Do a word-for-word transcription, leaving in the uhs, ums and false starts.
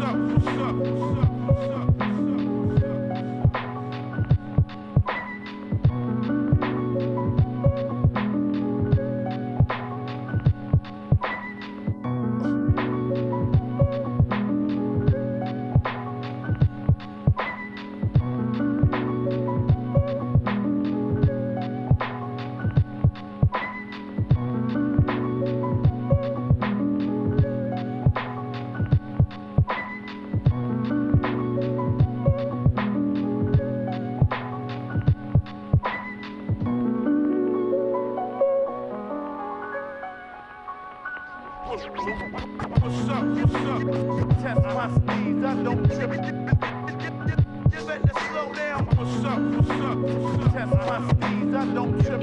up? What's up? What's up? What's up? What's up? What's up? Test my speeds, I don't trip. You better slow down. What's up? What's up? What's up? Test my speeds, I don't trip.